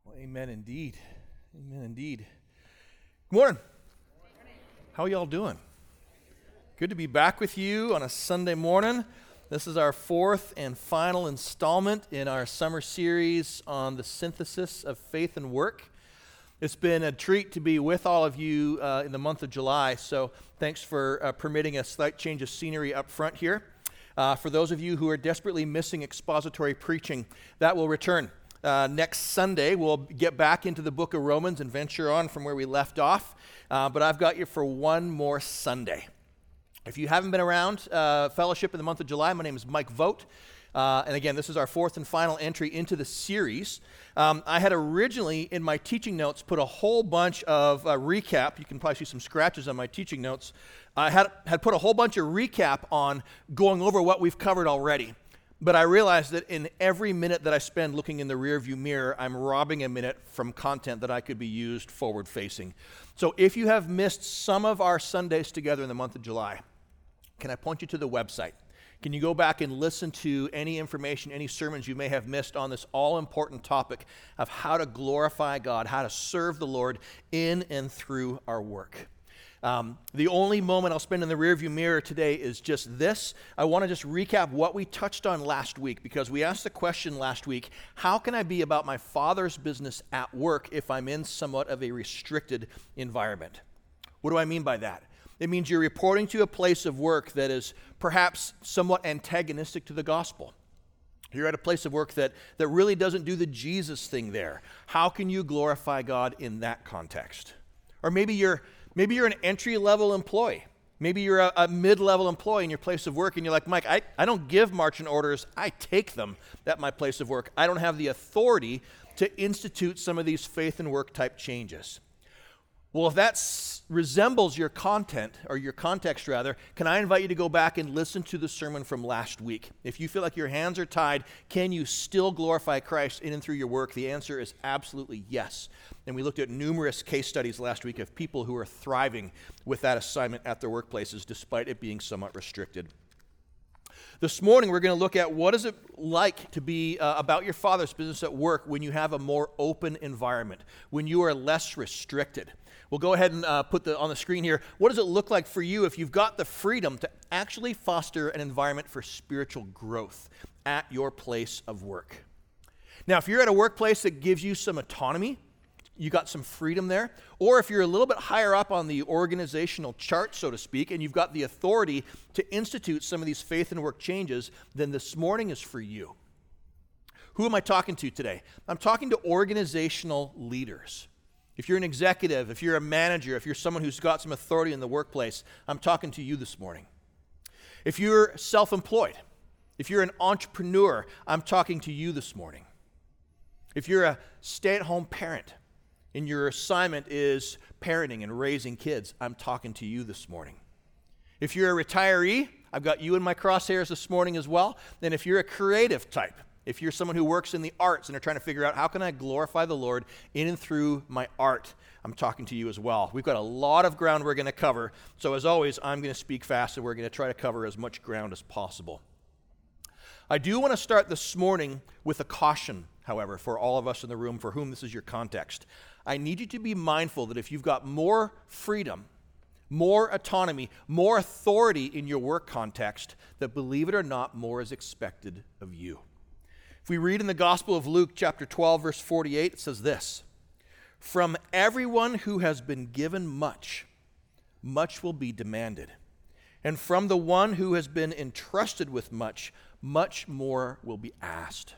Amen indeed. Amen indeed. Good morning. How are y'all doing? Good to be back with you on a Sunday morning. This is our fourth and final installment in our summer series on the synthesis of faith and work. It's been a treat to be with all of you in the month of July, so thanks for permitting a slight change of scenery up front here. For those of you who are desperately missing expository preaching, that will return. Next Sunday, we'll get back into the book of Romans and venture on from where we left off, but I've got you for one more Sunday. If you haven't been around fellowship in the month of July, my name is Mike Vogt, and again, this is our fourth and final entry into the series. I had originally, in my teaching notes, put a whole bunch of recap. You can probably see some scratches on my teaching notes. I had put a whole bunch of recap on going over what we've covered already. But I realized that in every minute that I spend looking in the rearview mirror, I'm robbing a minute from content that I could be used forward-facing. So if you have missed some of our Sundays together in the month of July, can I point you to the website? Can you go back and listen to any information, any sermons you may have missed on this all-important topic of how to glorify God, how to serve the Lord in and through our work? The only moment I'll spend in the rearview mirror today is just this. I want to just recap what we touched on last week, because we asked the question last week, how can I be about my Father's business at work if I'm in somewhat of a restricted environment? What do I mean by that? It means you're reporting to a place of work that is perhaps somewhat antagonistic to the gospel. You're at a place of work that really doesn't do the Jesus thing there. How can you glorify God in that context? Or maybe you're an entry-level employee. Maybe you're a mid-level employee in your place of work, and you're like, Mike, I don't give marching orders. I take them at my place of work. I don't have the authority to institute some of these faith and work type changes. Well, if that resembles your content, or your context rather, can I invite you to go back and listen to the sermon from last week? If you feel like your hands are tied, can you still glorify Christ in and through your work? The answer is absolutely yes. And we looked at numerous case studies last week of people who are thriving with that assignment at their workplaces, despite it being somewhat restricted. This morning, we're going to look at what is it like to be about your Father's business at work when you have a more open environment, when you are less restricted. We'll go ahead and put on the screen here, what does it look like for you if you've got the freedom to actually foster an environment for spiritual growth at your place of work? Now, if you're at a workplace that gives you some autonomy, you got some freedom there, or if you're a little bit higher up on the organizational chart, so to speak, and you've got the authority to institute some of these faith and work changes, then this morning is for you. Who am I talking to today? I'm talking to organizational leaders. If you're an executive, if you're a manager, if you're someone who's got some authority in the workplace, I'm talking to you this morning. If you're self-employed, if you're an entrepreneur, I'm talking to you this morning. If you're a stay-at-home parent and your assignment is parenting and raising kids, I'm talking to you this morning. If you're a retiree, I've got you in my crosshairs this morning as well. And if you're a creative type, if you're someone who works in the arts and are trying to figure out how can I glorify the Lord in and through my art, I'm talking to you as well. We've got a lot of ground we're going to cover. So as always, I'm going to speak fast and we're going to try to cover as much ground as possible. I do want to start this morning with a caution, however, for all of us in the room for whom this is your context. I need you to be mindful that if you've got more freedom, more autonomy, more authority in your work context, that believe it or not, more is expected of you. If we read in the Gospel of Luke, chapter 12, verse 48, it says this, "From everyone who has been given much, much will be demanded. And from the one who has been entrusted with much, much more will be asked."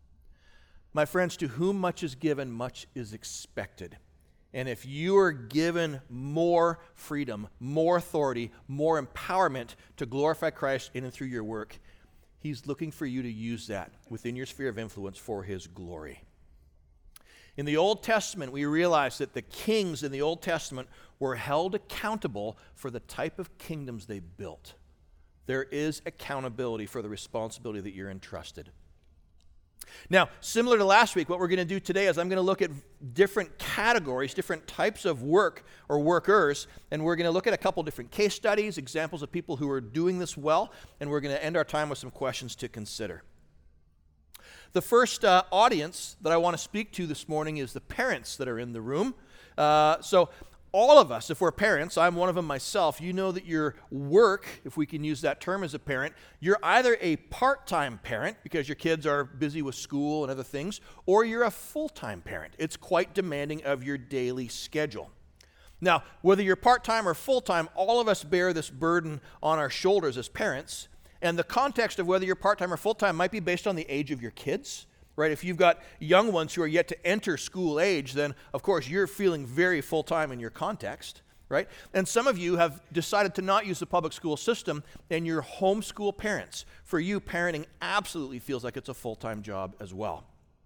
My friends, to whom much is given, much is expected. And if you are given more freedom, more authority, more empowerment to glorify Christ in and through your work, He's looking for you to use that within your sphere of influence for His glory. In the Old Testament, we realize that the kings in the Old Testament were held accountable for the type of kingdoms they built. There is accountability for the responsibility that you're entrusted. Now, similar to last week, what we're going to do today is I'm going to look at different categories, different types of work or workers, and we're going to look at a couple different case studies, examples of people who are doing this well, and we're going to end our time with some questions to consider. The first audience that I want to speak to this morning is the parents that are in the room. So all of us, if we're parents, I'm one of them myself, you know that your work, if we can use that term as a parent, you're either a part-time parent because your kids are busy with school and other things, or you're a full-time parent. It's quite demanding of your daily schedule. Now, whether you're part-time or full-time, all of us bear this burden on our shoulders as parents, and the context of whether you're part-time or full-time might be based on the age of your kids. Right? If you've got young ones who are yet to enter school age, then of course you're feeling very full-time in your context, right? And some of you have decided to not use the public school system and you're homeschool parents. For you, parenting absolutely feels like it's a full-time job as well.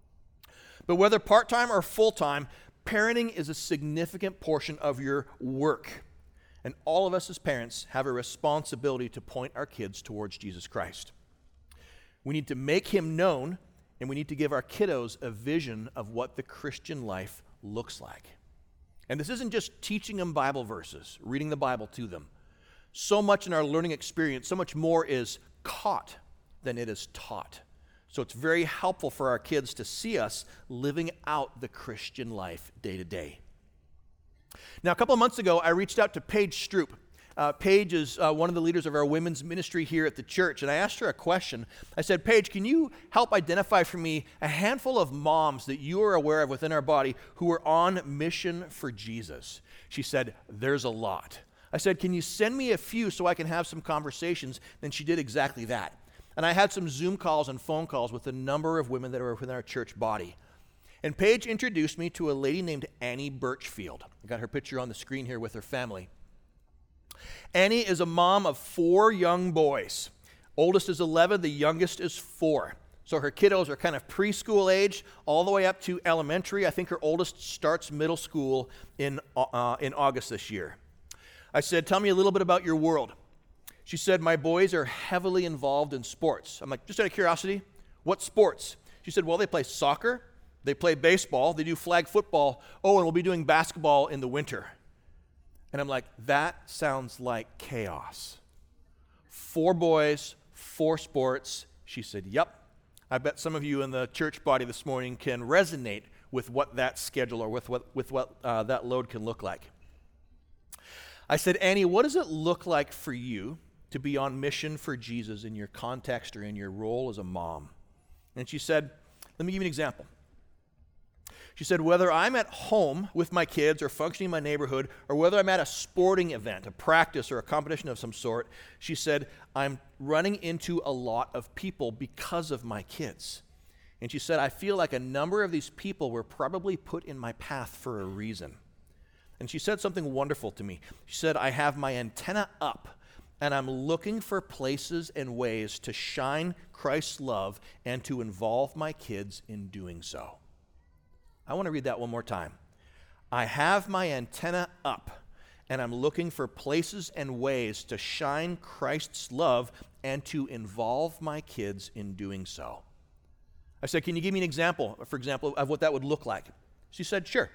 But whether part-time or full-time, parenting is a significant portion of your work. And all of us as parents have a responsibility to point our kids towards Jesus Christ. We need to make him known, and we need to give our kiddos a vision of what the Christian life looks like. And this isn't just teaching them Bible verses, reading the Bible to them. So much in our learning experience, so much more is caught than it is taught. So it's very helpful for our kids to see us living out the Christian life day to day. Now, a couple of months ago, I reached out to Paige Stroop. Paige is one of the leaders of our women's ministry here at the church, and I asked her a question. I said, Paige, can you help identify for me a handful of moms that you are aware of within our body who are on mission for Jesus? She said, there's a lot. I said, can you send me a few so I can have some conversations? Then she did exactly that. And I had some Zoom calls and phone calls with a number of women that are within our church body. And Paige introduced me to a lady named Annie Birchfield. I got her picture on the screen here with her family. Annie is a mom of 4 young boys. Oldest is 11, the youngest is 4. So her kiddos are kind of preschool age all the way up to elementary. I think her oldest starts middle school in August this year. I said, tell me a little bit about your world. She said, my boys are heavily involved in sports. I'm like, just out of curiosity, what sports? She said, well, they play soccer, they play baseball, they do flag football. Oh, and we'll be doing basketball in the winter. And I'm like, that sounds like chaos. 4 boys, 4 sports. She said, yep. I bet some of you in the church body this morning can resonate with what that schedule or with what that load can look like. I said, Annie, what does it look like for you to be on mission for Jesus in your context or in your role as a mom? And she said, let me give you an example. She said, whether I'm at home with my kids or functioning in my neighborhood, or whether I'm at a sporting event, a practice or a competition of some sort, she said, I'm running into a lot of people because of my kids. And she said, I feel like a number of these people were probably put in my path for a reason. And she said something wonderful to me. She said, I have my antenna up, and I'm looking for places and ways to shine Christ's love and to involve my kids in doing so. I want to read that one more time. I have my antenna up, and I'm looking for places and ways to shine Christ's love and to involve my kids in doing so. I said, can you give me an example, for example, of what that would look like? She said, sure.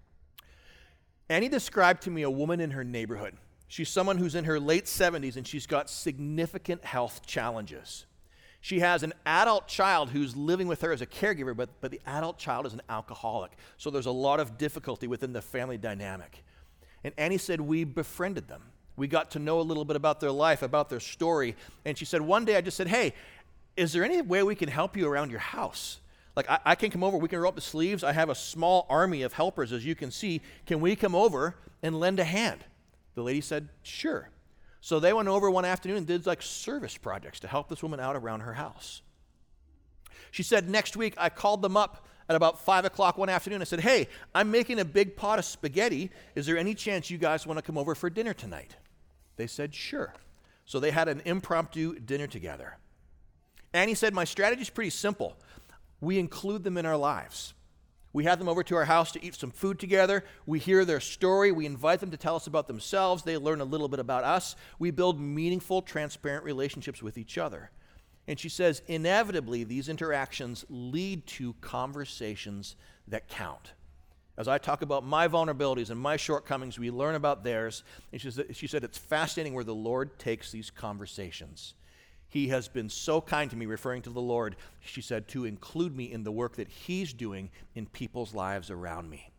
Annie described to me a woman in her neighborhood. She's someone who's in her late 70s, and she's got significant health challenges. She has an adult child who's living with her as a caregiver, but the adult child is an alcoholic. So there's a lot of difficulty within the family dynamic. And Annie said, we befriended them. We got to know a little bit about their life, about their story. And she said, one day I just said, hey, is there any way we can help you around your house? Like, I can come over, we can roll up the sleeves. I have a small army of helpers, as you can see. Can we come over and lend a hand? The lady said, sure. So they went over one afternoon and did like service projects to help this woman out around her house. She said, next week I called them up at about 5 o'clock one afternoon. I said, hey, I'm making a big pot of spaghetti. Is there any chance you guys want to come over for dinner tonight? They said, sure. So they had an impromptu dinner together. Annie said, my strategy is pretty simple. We include them in our lives. We have them over to our house to eat some food together. We hear their story. We invite them to tell us about themselves. They learn a little bit about us. We build meaningful, transparent relationships with each other. And she says, inevitably, these interactions lead to conversations that count. As I talk about my vulnerabilities and my shortcomings, we learn about theirs. And she said, it's fascinating where the Lord takes these conversations. He has been so kind to me, referring to the Lord, she said, to include me in the work that he's doing in people's lives around me.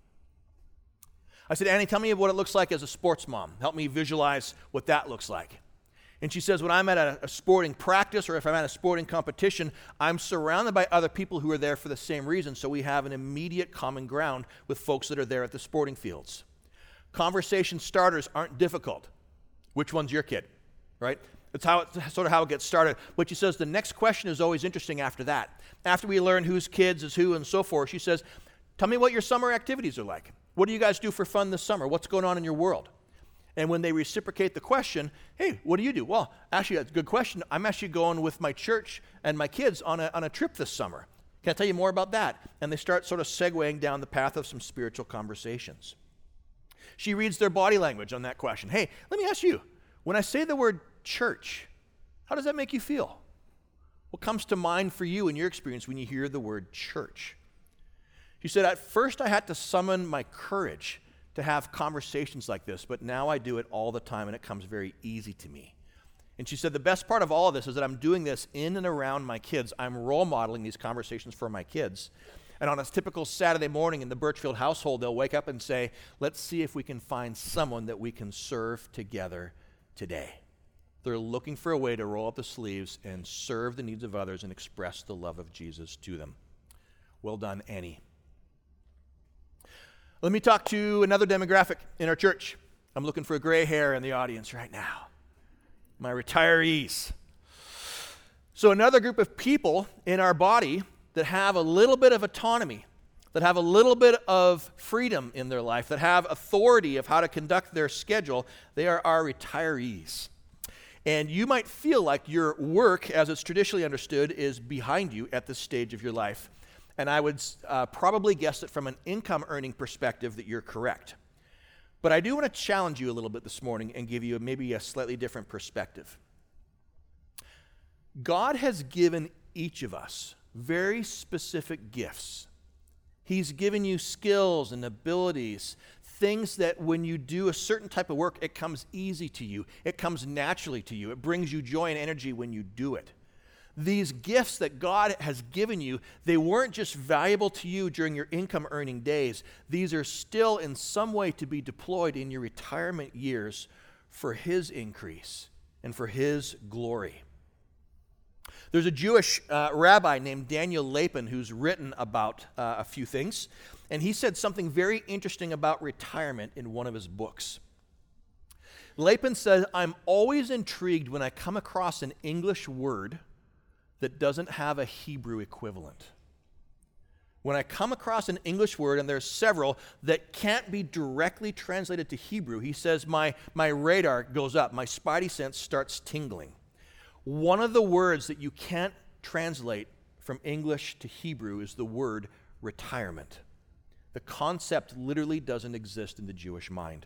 I said, Annie, tell me what it looks like as a sports mom. Help me visualize what that looks like. And she says, when I'm at a sporting practice or if I'm at a sporting competition, I'm surrounded by other people who are there for the same reason, so we have an immediate common ground with folks that are there at the sporting fields. Conversation starters aren't difficult. Which one's your kid, right? That's sort of how it gets started. But she says the next question is always interesting after that. After we learn whose kids is who and so forth, she says, tell me what your summer activities are like. What do you guys do for fun this summer? What's going on in your world? And when they reciprocate the question, hey, what do you do? Well, actually, that's a good question. I'm actually going with my church and my kids on a trip this summer. Can I tell you more about that? And they start sort of segueing down the path of some spiritual conversations. She reads their body language on that question. Hey, let me ask you, when I say the word church, how does that make you feel? What comes to mind for you in your experience when you hear the word church? She said, at first I had to summon my courage to have conversations like this, but now I do it all the time and it comes very easy to me. And she said, the best part of all of this is that I'm doing this in and around my kids. I'm role modeling these conversations for my kids. And on a typical Saturday morning in the Birchfield household, they'll wake up and say, let's see if we can find someone that we can serve together today. They're looking for a way to roll up the sleeves and serve the needs of others and express the love of Jesus to them. Well done, Annie. Let me talk to another demographic in our church. I'm looking for a gray hair in the audience right now. My retirees. So another group of people in our body that have a little bit of autonomy, that have a little bit of freedom in their life, that have authority of how to conduct their schedule, they are our retirees. And you might feel like your work, as it's traditionally understood, is behind you at this stage of your life. And I would probably guess that from an income earning perspective that you're correct. But I do want to challenge you a little bit this morning and give you maybe a slightly different perspective. God has given each of us very specific gifts. He's given you skills and abilities, things that when you do a certain type of work, it comes easy to you. It comes naturally to you. It brings you joy and energy when you do it. These gifts that God has given you, they weren't just valuable to you during your income earning days. These are still in some way to be deployed in your retirement years for His increase and for His glory. There's a Jewish rabbi named Daniel Lapin who's written about a few things, and he said something very interesting about retirement in one of his books. Lapin says, I'm always intrigued when I come across an English word that doesn't have a Hebrew equivalent. When I come across an English word, and there's several that can't be directly translated to Hebrew, he says my radar goes up, my spidey sense starts tingling. One of the words that you can't translate from English to Hebrew is the word retirement. The concept literally doesn't exist in the Jewish mind.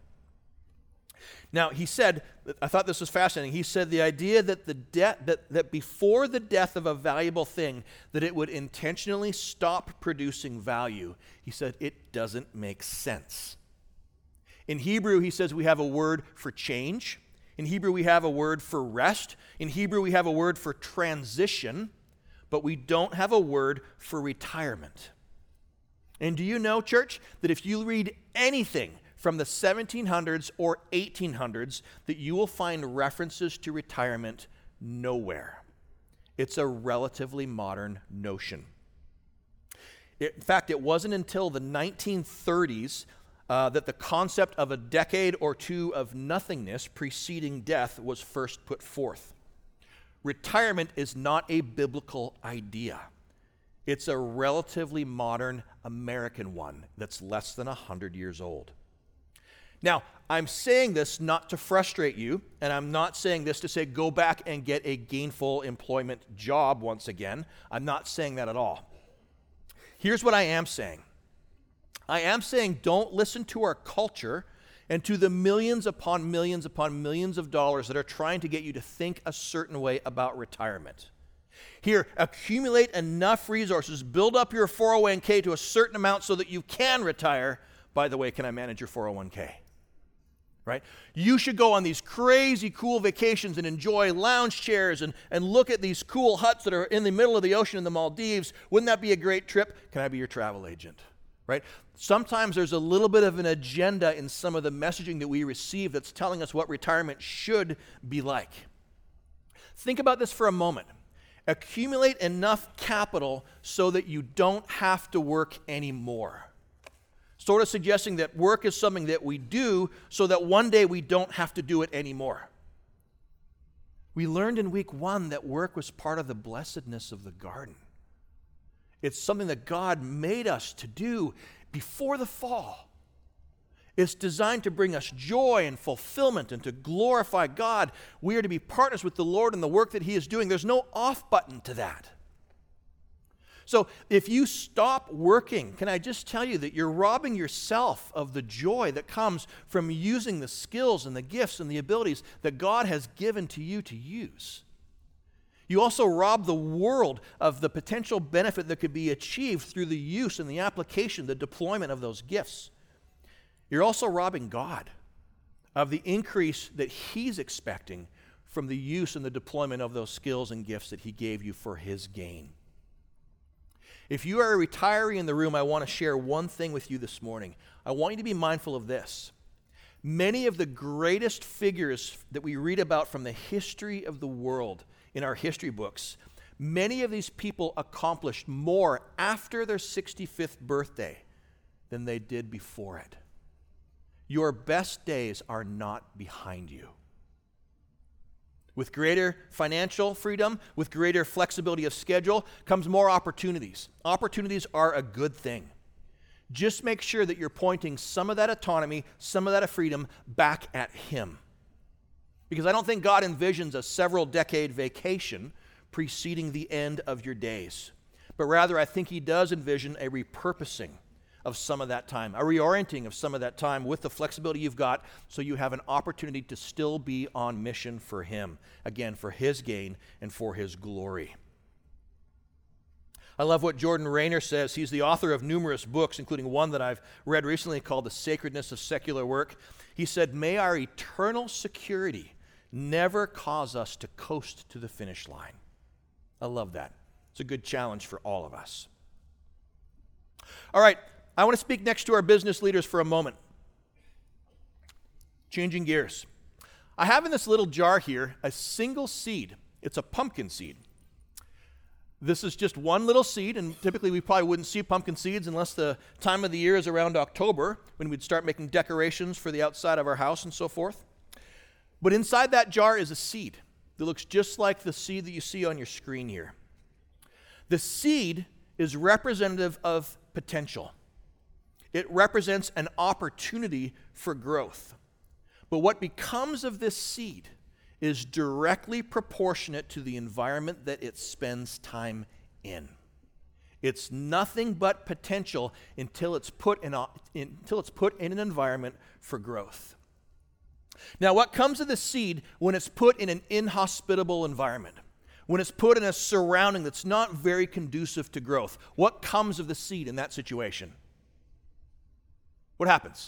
Now, he said, I thought this was fascinating, he said the idea that that before the death of a valuable thing, that it would intentionally stop producing value, he said it doesn't make sense. In Hebrew, he says we have a word for change. In Hebrew, we have a word for rest. In Hebrew, we have a word for transition, but we don't have a word for retirement. And do you know, church, that if you read anything from the 1700s or 1800s, that you will find references to retirement nowhere. It's a relatively modern notion. In fact, it wasn't until the 1930s that the concept of a decade or two of nothingness preceding death was first put forth. Retirement is not a biblical idea. It's a relatively modern American one that's less than 100 years old. Now, I'm saying this not to frustrate you, and I'm not saying this to say go back and get a gainful employment job once again. I'm not saying that at all. Here's what I am saying. I am saying don't listen to our culture and to the millions upon millions of dollars that are trying to get you to think a certain way about retirement. Here, accumulate enough resources, build up your 401k to a certain amount so that you can retire. By the way, can I manage your 401k? right? You should go on these crazy cool vacations and enjoy lounge chairs and look at these cool huts that are in the middle of the ocean in the Maldives. Wouldn't that be a great trip? Can I be your travel agent? Right? Sometimes there's a little bit of an agenda in some of the messaging that we receive that's telling us what retirement should be like. Think about this for a moment. Accumulate enough capital so that you don't have to work anymore. Sort of suggesting that work is something that we do so that one day we don't have to do it anymore. We learned in week 1 that work was part of the blessedness of the garden. It's something that God made us to do before the fall. It's designed to bring us joy and fulfillment and to glorify God. We are to be partners with the Lord in the work that He is doing. There's no off button to that. So if you stop working, can I just tell you that you're robbing yourself of the joy that comes from using the skills and the gifts and the abilities that God has given to you to use. You also rob the world of the potential benefit that could be achieved through the use and the application, the deployment of those gifts. You're also robbing God of the increase that He's expecting from the use and the deployment of those skills and gifts that He gave you for His gain. If you are a retiree in the room, I want to share one thing with you this morning. I want you to be mindful of this. Many of the greatest figures that we read about from the history of the world in our history books, many of these people accomplished more after their 65th birthday than they did before it. Your best days are not behind you. With greater financial freedom, with greater flexibility of schedule, comes more opportunities. Opportunities are a good thing. Just make sure that you're pointing some of that autonomy, some of that freedom back at Him. Because I don't think God envisions a several-decade vacation preceding the end of your days. But rather, I think He does envision a repurposing of some of that time, a reorienting of some of that time with the flexibility you've got so you have an opportunity to still be on mission for Him. Again, for His gain and for His glory. I love what Jordan Raynor says. He's the author of numerous books, including one that I've read recently called The Sacredness of Secular Work. He said, "May our eternal security never cause us to coast to the finish line." I love that. It's a good challenge for all of us. All right, I want to speak next to our business leaders for a moment. Changing gears. I have in this little jar here a single seed. It's a pumpkin seed. This is just one little seed, and typically we probably wouldn't see pumpkin seeds unless the time of the year is around October, when we'd start making decorations for the outside of our house and so forth. But inside that jar is a seed that looks just like the seed that you see on your screen here. The seed is representative of potential. It represents an opportunity for growth. But what becomes of this seed is directly proportionate to the environment that it spends time in. It's nothing but potential until it's put in an environment for growth. Now, what comes of the seed when it's put in an inhospitable environment? When it's put in a surrounding that's not very conducive to growth? What comes of the seed in that situation? What happens?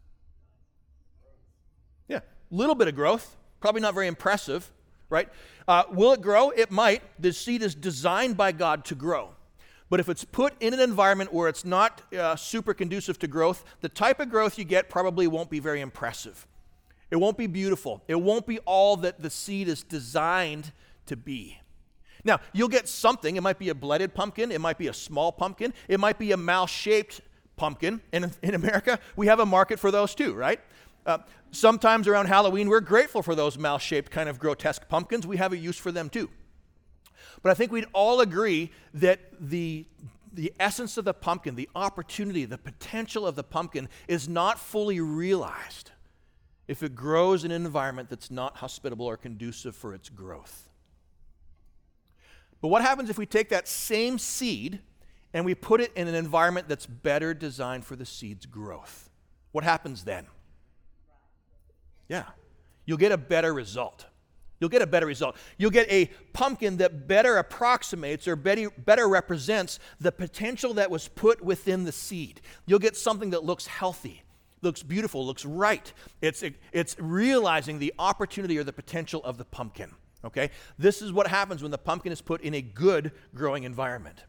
Yeah, a little bit of growth. Probably not very impressive, right? Will it grow? It might. The seed is designed by God to grow. But if it's put in an environment where it's not super conducive to growth, the type of growth you get probably won't be very impressive. It won't be beautiful. It won't be all that the seed is designed to be. Now, you'll get something. It might be a bledded pumpkin. It might be a small pumpkin. It might be a mouse-shaped pumpkin. And in America, we have a market for those too, right? Sometimes around Halloween, we're grateful for those mouse-shaped kind of grotesque pumpkins. We have a use for them too. But I think we'd all agree that the essence of the pumpkin, the opportunity, the potential of the pumpkin is not fully realized if it grows in an environment that's not hospitable or conducive for its growth. But what happens if we take that same seed and we put it in an environment that's better designed for the seed's growth? What happens then? Yeah, you'll get a better result. You'll get a better result. You'll get a pumpkin that better approximates or better represents the potential that was put within the seed. You'll get something that looks healthy, looks beautiful, looks right. It's realizing the opportunity or the potential of the pumpkin, okay? This is what happens when the pumpkin is put in a good growing environment.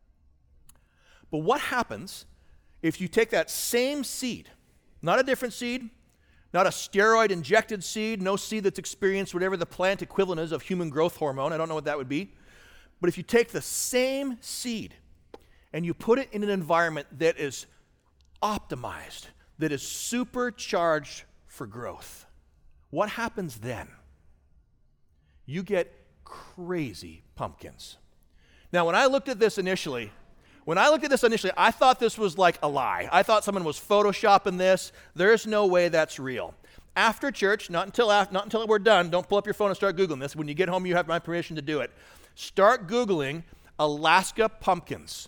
But what happens if you take that same seed, not a different seed, not a steroid-injected seed, no seed that's experienced whatever the plant equivalent is of human growth hormone, I don't know what that would be, but if you take the same seed and you put it in an environment that is optimized, that is supercharged for growth, what happens then? You get crazy pumpkins. Now, when I looked at this initially, I thought this was like a lie. I thought someone was photoshopping this. There's no way that's real. After church, not until we're done, don't pull up your phone and start Googling this. When you get home, you have my permission to do it. Start Googling Alaska pumpkins.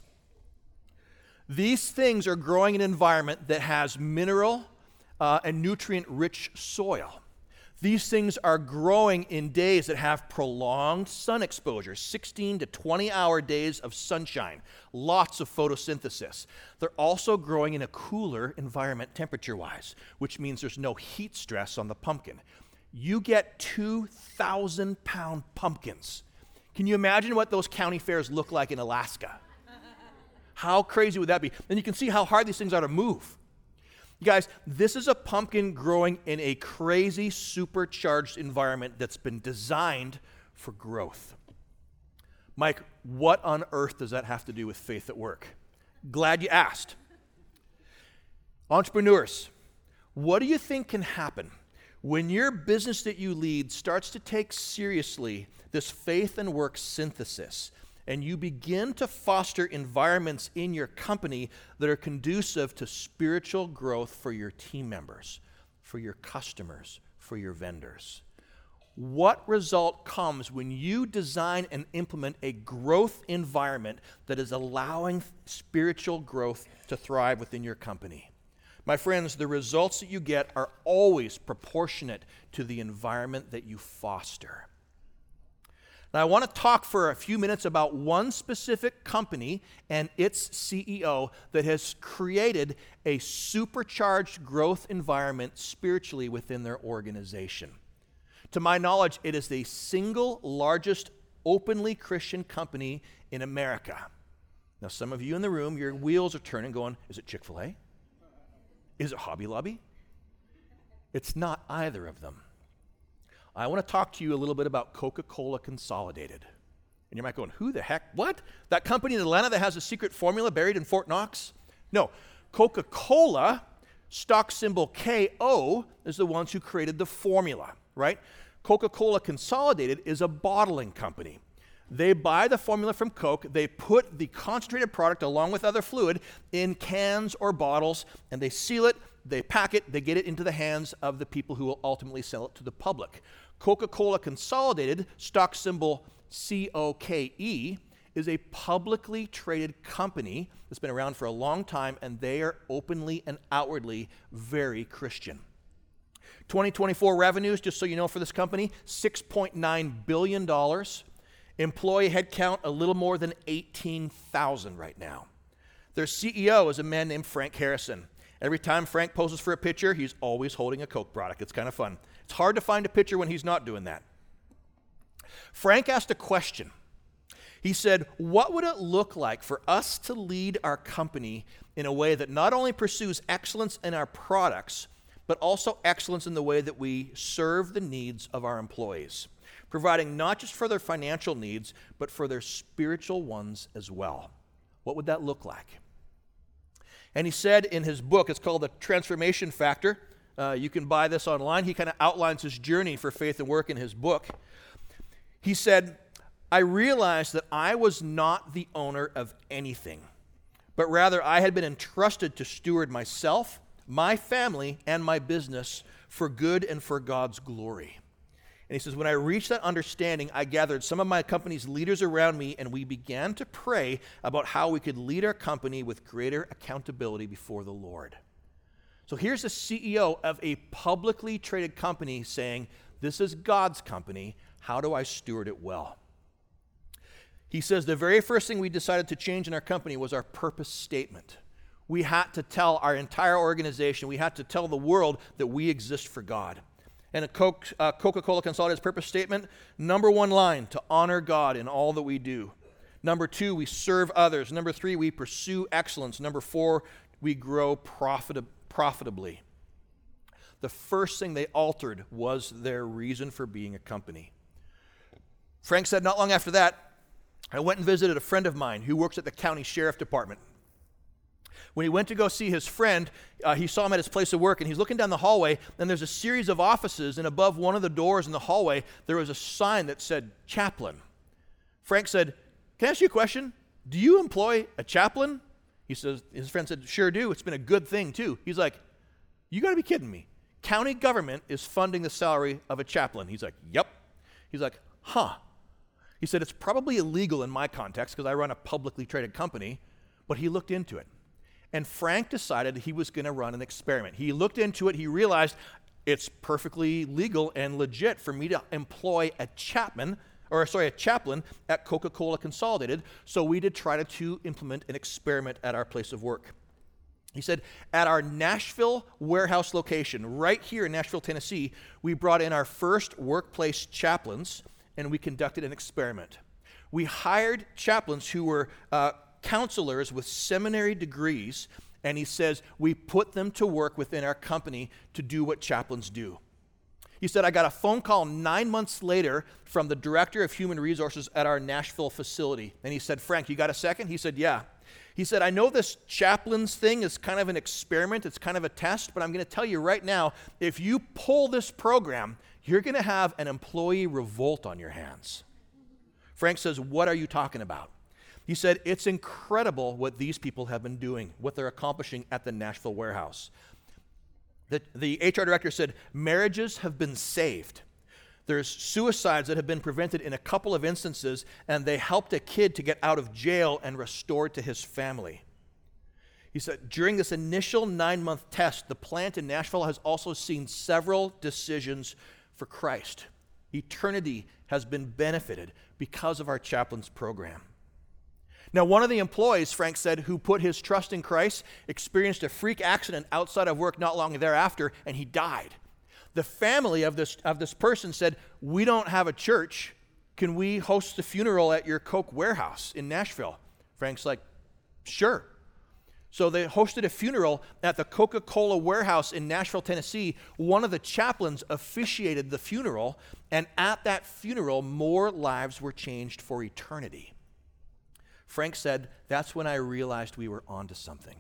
These things are growing in an environment that has mineral and nutrient-rich soil. These things are growing in days that have prolonged sun exposure, 16 to 20-hour days of sunshine, lots of photosynthesis. They're also growing in a cooler environment temperature-wise, which means there's no heat stress on the pumpkin. You get 2,000-pound pumpkins. Can you imagine what those county fairs look like in Alaska? How crazy would that be? And you can see how hard these things are to move. You guys, this is a pumpkin growing in a crazy supercharged environment that's been designed for growth. Mike, what on earth does that have to do with faith at work? Glad you asked. Entrepreneurs, what do you think can happen when your business that you lead starts to take seriously this faith and work synthesis, and you begin to foster environments in your company that are conducive to spiritual growth for your team members, for your customers, for your vendors? What result comes when you design and implement a growth environment that is allowing spiritual growth to thrive within your company? My friends, the results that you get are always proportionate to the environment that you foster. Now, I want to talk for a few minutes about one specific company and its CEO that has created a supercharged growth environment spiritually within their organization. To my knowledge, it is the single largest openly Christian company in America. Now, some of you in the room, your wheels are turning going, is it Chick-fil-A? Is it Hobby Lobby? It's not either of them. I want to talk to you a little bit about Coca-Cola Consolidated. And you might go, who the heck? What? That company in Atlanta that has a secret formula buried in Fort Knox? No. Coca-Cola, stock symbol KO, is the ones who created the formula, right? Coca-Cola Consolidated is a bottling company. They buy the formula from Coke, they put the concentrated product along with other fluid in cans or bottles, and they seal it, they pack it, they get it into the hands of the people who will ultimately sell it to the public. Coca-Cola Consolidated, stock symbol COKE, is a publicly traded company that's been around for a long time, and they are openly and outwardly very Christian. 2024 revenues, just so you know, for this company, $6.9 billion. Employee headcount, a little more than 18,000 right now. Their CEO is a man named Frank Harrison. Every time Frank poses for a picture, he's always holding a Coke product. It's kind of fun. It's hard to find a picture when he's not doing that. Frank asked a question. He said, what would it look like for us to lead our company in a way that not only pursues excellence in our products, but also excellence in the way that we serve the needs of our employees, providing not just for their financial needs, but for their spiritual ones as well? What would that look like? And he said in his book, it's called The Transformation Factor. You can buy this online. He kind of outlines his journey for faith and work in his book. He said, I realized that I was not the owner of anything, but rather I had been entrusted to steward myself, my family, and my business for good and for God's glory. And he says, when I reached that understanding, I gathered some of my company's leaders around me, and we began to pray about how we could lead our company with greater accountability before the Lord. So here's the CEO of a publicly traded company saying, this is God's company. How do I steward it well? He says, the very first thing we decided to change in our company was our purpose statement. We had to tell our entire organization, we had to tell the world that we exist for God. And a Coca-Cola Consolidated's purpose statement, number 1 line, to honor God in all that we do. Number 2, we serve others. Number 3, we pursue excellence. Number 4, we grow profitably. The first thing they altered was their reason for being a company. Frank said, not long after that, I went and visited a friend of mine who works at the county sheriff department. When he went to go see his friend, he saw him at his place of work, and he's looking down the hallway, and there's a series of offices, and above one of the doors in the hallway, there was a sign that said chaplain. Frank said, can I ask you a question? Do you employ a chaplain? He says, his friend said, sure do. It's been a good thing, too. He's like, you got to be kidding me. County government is funding the salary of a chaplain. He's like, yep. He's like, huh. He said, it's probably illegal in my context because I run a publicly traded company, but he looked into it. And Frank decided he was going to run an experiment. He looked into it. He realized it's perfectly legal and legit for me to employ a chaplain at Coca-Cola Consolidated. So we did try to implement an experiment at our place of work. He said, at our Nashville warehouse location, right here in Nashville, Tennessee, we brought in our first workplace chaplains, and we conducted an experiment. We hired chaplains who were counselors with seminary degrees, and he says, we put them to work within our company to do what chaplains do. He said, I got a phone call 9 months later from the director of human resources at our Nashville facility. And he said, Frank, you got a second? He said, yeah. He said, I know this chaplains thing is kind of an experiment. It's kind of a test, but I'm going to tell you right now, if you pull this program, you're going to have an employee revolt on your hands. Frank says, what are you talking about? He said, it's incredible what these people have been doing, what they're accomplishing at the Nashville warehouse. The HR director said, marriages have been saved. There's suicides that have been prevented in a couple of instances, and they helped a kid to get out of jail and restored to his family. He said, during this initial 9-month test, the plant in Nashville has also seen several decisions for Christ. Eternity has been benefited because of our chaplains program. Now, one of the employees, Frank said, who put his trust in Christ, experienced a freak accident outside of work not long thereafter, and he died. The family of this person said, we don't have a church. Can we host a funeral at your Coke warehouse in Nashville? Frank's like, sure. So they hosted a funeral at the Coca-Cola warehouse in Nashville, Tennessee. One of the chaplains officiated the funeral, and at that funeral, more lives were changed for eternity. Frank said, that's when I realized we were onto something.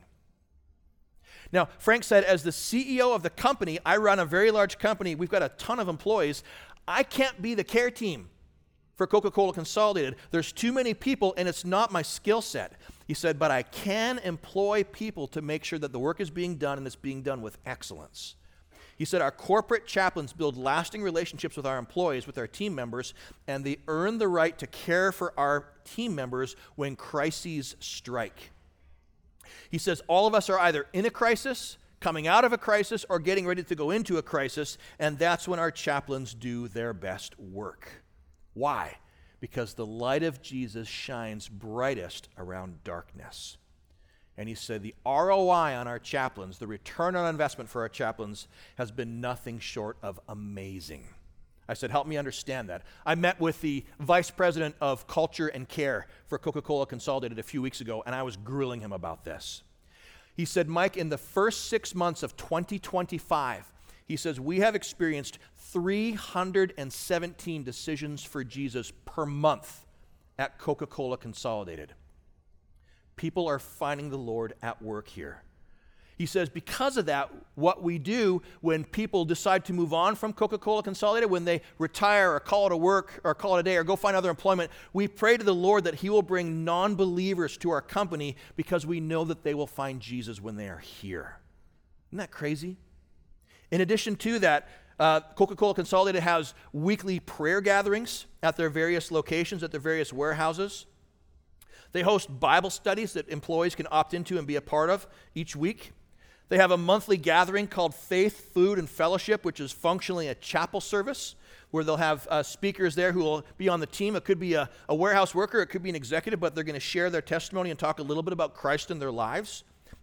Now, Frank said, as the CEO of the company, I run a very large company. We've got a ton of employees. I can't be the care team for Coca-Cola Consolidated. There's too many people, and it's not my skill set. He said, but I can employ people to make sure that the work is being done, and it's being done with excellence. He said, our corporate chaplains build lasting relationships with our employees, with our team members, and they earn the right to care for our team members when crises strike. He says, all of us are either in a crisis, coming out of a crisis, or getting ready to go into a crisis, and that's when our chaplains do their best work. Why? Because the light of Jesus shines brightest around darkness. And he said the ROI on our chaplains, the return on investment for our chaplains, has been nothing short of amazing. I said, help me understand that. I met with the vice president of culture and care for Coca-Cola Consolidated a few weeks ago, and I was grilling him about this. He said, Mike, in the first 6 months of 2025, he says, we have experienced 317 decisions for Jesus per month at Coca-Cola Consolidated. People are finding the Lord at work here. He says, because of that, what we do when people decide to move on from Coca-Cola Consolidated, when they retire or call it a work or call it a day or go find other employment, we pray to the Lord that he will bring non-believers to our company because we know that they will find Jesus when they are here. Isn't that crazy? In addition to that, Coca-Cola Consolidated has weekly prayer gatherings at their various locations, at their various warehouses. They host Bible studies that employees can opt into and be a part of each week. They have a monthly gathering called Faith, Food, and Fellowship, which is functionally a chapel service where they'll have speakers there who will be on the team. It could be a warehouse worker, it could be an executive, but they're going to share their testimony and talk a little bit about Christ in their lives.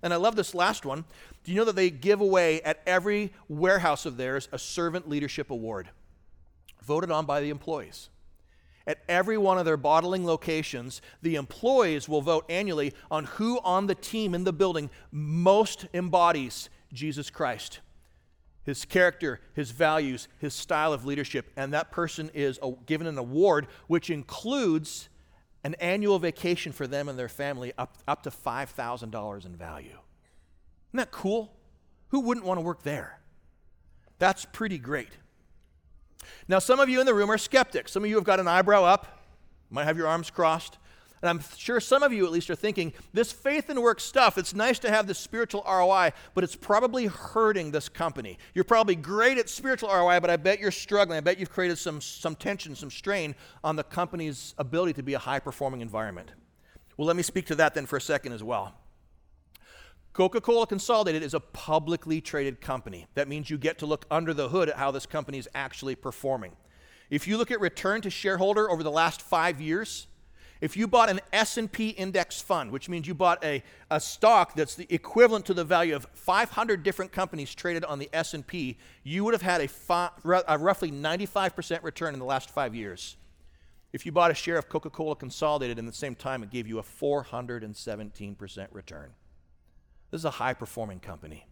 And I love this last one. Do you know that they give away at every warehouse of theirs a servant leadership award, voted on by the employees? At every one of their bottling locations, the employees will vote annually on who on the team in the building most embodies Jesus Christ, his character, his values, his style of leadership, and that person is given an award which includes an annual vacation for them and their family up to $5,000 in value. Isn't that cool? Who wouldn't want to work there? That's pretty great. Now, some of you in the room are skeptics. Some of you have got an eyebrow up, might have your arms crossed. And I'm sure some of you at least are thinking, this faith and work stuff, it's nice to have this spiritual ROI, but it's probably hurting this company. You're probably great at spiritual ROI, but I bet you're struggling. I bet you've created some tension, some strain on the company's ability to be a high-performing environment. Well, let me speak to that then for a second as well. Coca-Cola Consolidated is a publicly traded company. That means you get to look under the hood at how this company is actually performing. If you look at return to shareholder over the last 5 years, if you bought an S&P index fund, which means you bought a stock that's the equivalent to the value of 500 different companies traded on the S&P, you would have had a roughly 95% return in the last 5 years. If you bought a share of Coca-Cola Consolidated in the same time, it gave you a 417% return. This is a high-performing company.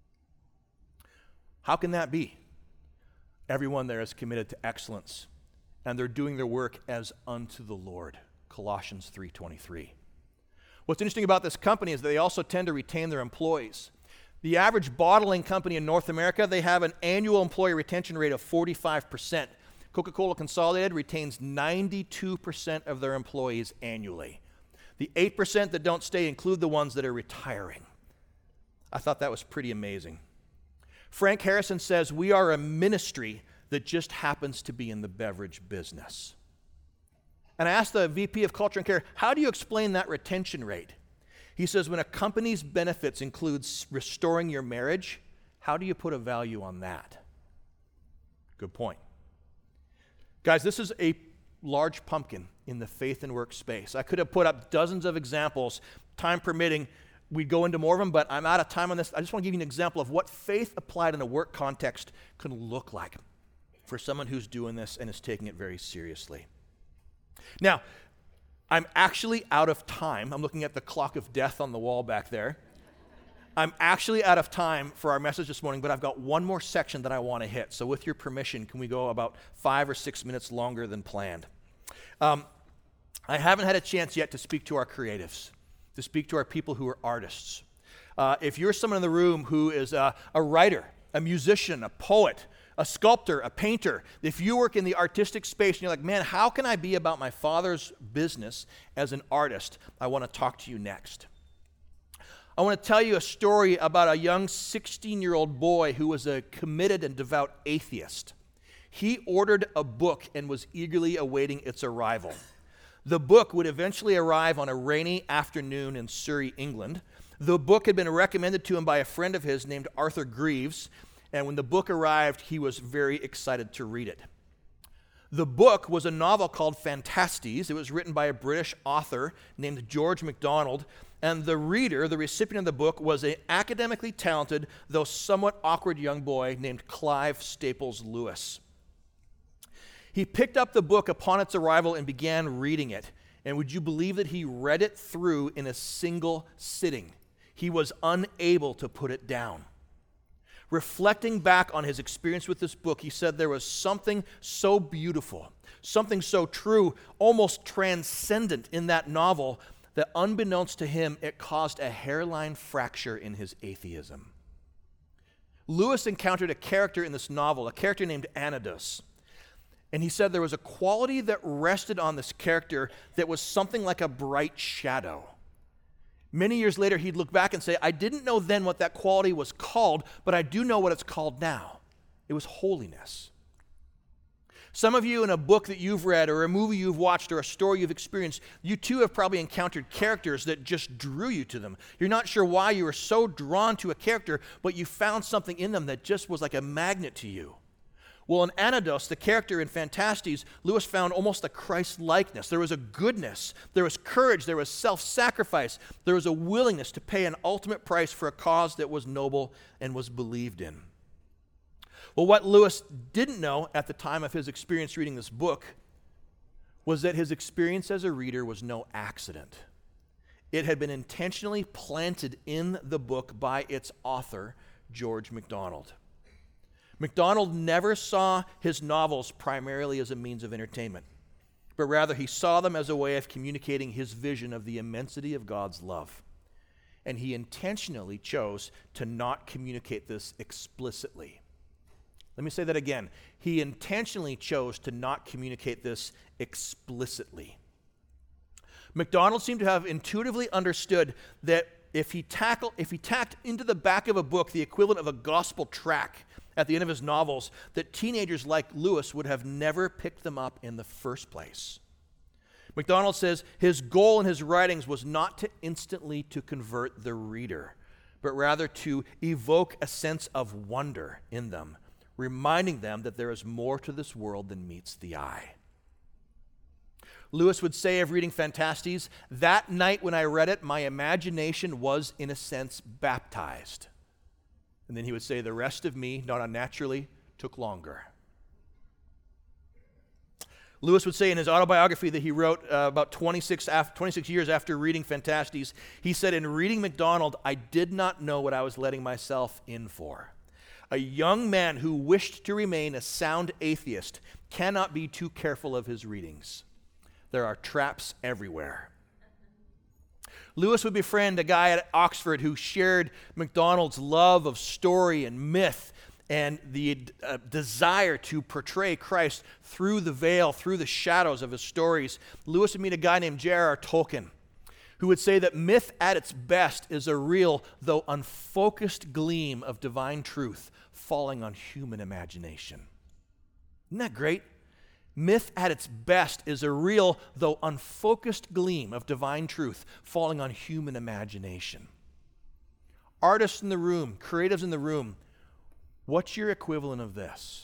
How can that be? Everyone there is committed to excellence, and they're doing their work as unto the Lord. Colossians 3:23. What's interesting about this company is that they also tend to retain their employees. The average bottling company in North America, they have an annual employee retention rate of 45%. Coca-Cola Consolidated retains 92% of their employees annually. The 8% that don't stay include the ones that are retiring. I thought that was pretty amazing. Frank Harrison says, we are a ministry that just happens to be in the beverage business. And I asked the VP of Culture and Care, how do you explain that retention rate? He says, when a company's benefits includes restoring your marriage, how do you put a value on that? Good point. Guys, this is a large pumpkin in the faith and work space. I could have put up dozens of examples, time permitting. We'd go into more of them, but I'm out of time on this. I just want to give you an example of what faith applied in a work context can look like for someone who's doing this and is taking it very seriously. Now, I'm actually out of time. I'm looking at the clock of death on the wall back there. I'm actually out of time for our message this morning, but I've got one more section that I want to hit. So with your permission, can we go about 5 or 6 minutes longer than planned? I haven't had a chance yet to speak to our creatives, to speak to our people who are artists. If you're someone in the room who is a writer, a musician, a poet, a sculptor, a painter, if you work in the artistic space and you're like, man, how can I be about my Father's business as an artist? I want to talk to you next. I want to tell you a story about a young 16-year-old boy who was a committed and devout atheist. He ordered a book and was eagerly awaiting its arrival. The book would eventually arrive on a rainy afternoon in Surrey, England. The book had been recommended to him by a friend of his named Arthur Greaves, and when the book arrived, he was very excited to read it. The book was a novel called Phantastes. It was written by a British author named George MacDonald, and the reader, the recipient of the book, was an academically talented, though somewhat awkward young boy named Clive Staples Lewis. He picked up the book upon its arrival and began reading it, and would you believe that he read it through in a single sitting? He was unable to put it down. Reflecting back on his experience with this book, he said there was something so beautiful, something so true, almost transcendent in that novel that unbeknownst to him, it caused a hairline fracture in his atheism. Lewis encountered a character in this novel, a character named Anidos. And he said there was a quality that rested on this character that was something like a bright shadow. Many years later, he'd look back and say, I didn't know then what that quality was called, but I do know what it's called now. It was holiness. Some of you in a book that you've read or a movie you've watched or a story you've experienced, you too have probably encountered characters that just drew you to them. You're not sure why you were so drawn to a character, but you found something in them that just was like a magnet to you. Well, in Anados, the character in Phantastes, Lewis found almost a Christ-likeness. There was a goodness, there was courage, there was self-sacrifice, there was a willingness to pay an ultimate price for a cause that was noble and was believed in. Well, what Lewis didn't know at the time of his experience reading this book was that his experience as a reader was no accident. It had been intentionally planted in the book by its author, George MacDonald. MacDonald never saw his novels primarily as a means of entertainment, but rather he saw them as a way of communicating his vision of the immensity of God's love. And he intentionally chose to not communicate this explicitly. Let me say that again. He intentionally chose to not communicate this explicitly. MacDonald seemed to have intuitively understood that if he tacked into the back of a book the equivalent of a gospel tract at the end of his novels, that teenagers like Lewis would have never picked them up in the first place. MacDonald says his goal in his writings was not to instantly to convert the reader, but rather to evoke a sense of wonder in them, reminding them that there is more to this world than meets the eye. Lewis would say of reading Phantastes, that night when I read it, my imagination was, in a sense, baptized. And then he would say, the rest of me, not unnaturally, took longer. Lewis would say in his autobiography that he wrote about 26 years after reading Phantastes, he said, in reading MacDonald, I did not know what I was letting myself in for. A young man who wished to remain a sound atheist cannot be too careful of his readings. There are traps everywhere. Lewis would befriend a guy at Oxford who shared MacDonald's love of story and myth and the desire to portray Christ through the veil, through the shadows of his stories. Lewis would meet a guy named J.R.R. Tolkien, who would say that myth at its best is a real, though unfocused gleam of divine truth falling on human imagination. Isn't that great? Myth at its best is a real, though unfocused gleam of divine truth falling on human imagination. Artists in the room, creatives in the room, what's your equivalent of this?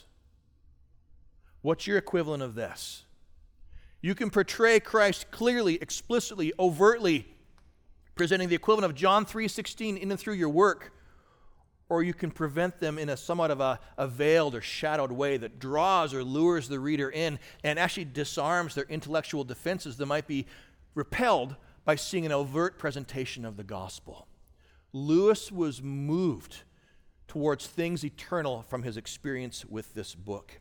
What's your equivalent of this? You can portray Christ clearly, explicitly, overtly, presenting the equivalent of John 3:16 in and through your work, or you can prevent them in a somewhat of a veiled or shadowed way that draws or lures the reader in and actually disarms their intellectual defenses that might be repelled by seeing an overt presentation of the gospel. Lewis was moved towards things eternal from his experience with this book.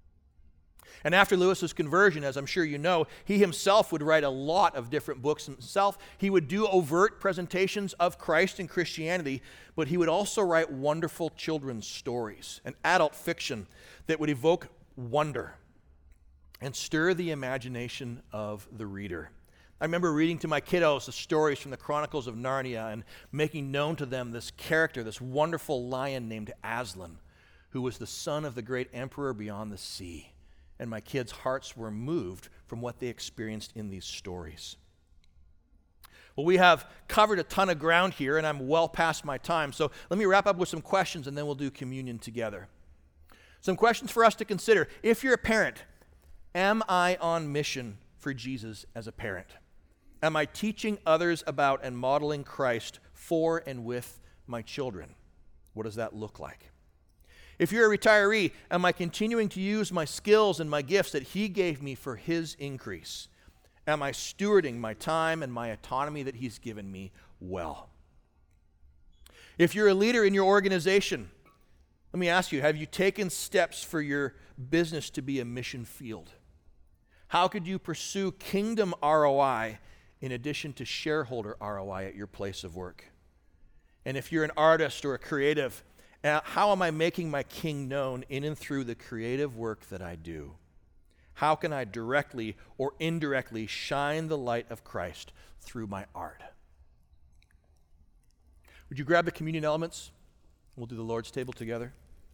And after Lewis's conversion, as I'm sure you know, he himself would write a lot of different books himself. He would do overt presentations of Christ and Christianity, but he would also write wonderful children's stories and adult fiction that would evoke wonder and stir the imagination of the reader. I remember reading to my kiddos the stories from the Chronicles of Narnia and making known to them this character, this wonderful lion named Aslan, who was the son of the great emperor beyond the sea. And my kids' hearts were moved from what they experienced in these stories. Well, we have covered a ton of ground here, and I'm well past my time. So let me wrap up with some questions, and then we'll do communion together. Some questions for us to consider. If you're a parent, am I on mission for Jesus as a parent? Am I teaching others about and modeling Christ for and with my children? What does that look like? If you're a retiree, am I continuing to use my skills and my gifts that He gave me for His increase? Am I stewarding my time and my autonomy that He's given me well? If you're a leader in your organization, let me ask you, have you taken steps for your business to be a mission field? How could you pursue kingdom ROI in addition to shareholder ROI at your place of work? And if you're an artist or a creative, how am I making my King known in and through the creative work that I do? How can I directly or indirectly shine the light of Christ through my art? Would you grab the communion elements? We'll do the Lord's table together.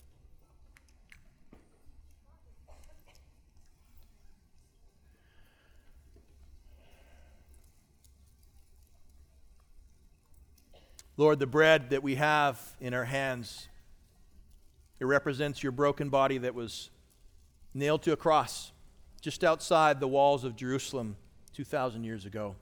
Lord, the bread that we have in our hands, it represents your broken body that was nailed to a cross just outside the walls of Jerusalem 2,000 years ago.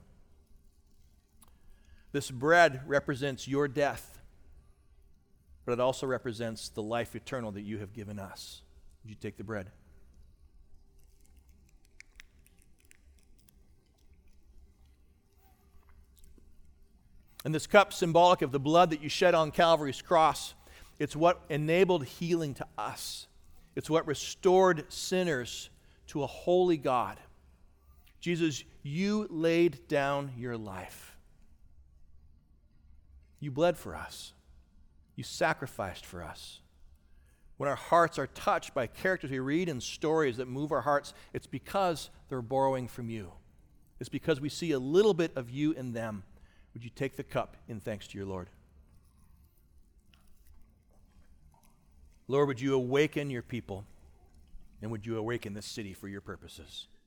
This bread represents your death, but it also represents the life eternal that you have given us. Would you take the bread? And this cup, symbolic of the blood that you shed on Calvary's cross, it's what enabled healing to us. It's what restored sinners to a holy God. Jesus, you laid down your life. You bled for us. You sacrificed for us. When our hearts are touched by characters we read and stories that move our hearts, it's because they're borrowing from you. It's because we see a little bit of you in them. Would you take the cup in thanks to your Lord? Lord, would you awaken your people, and would you awaken this city for your purposes?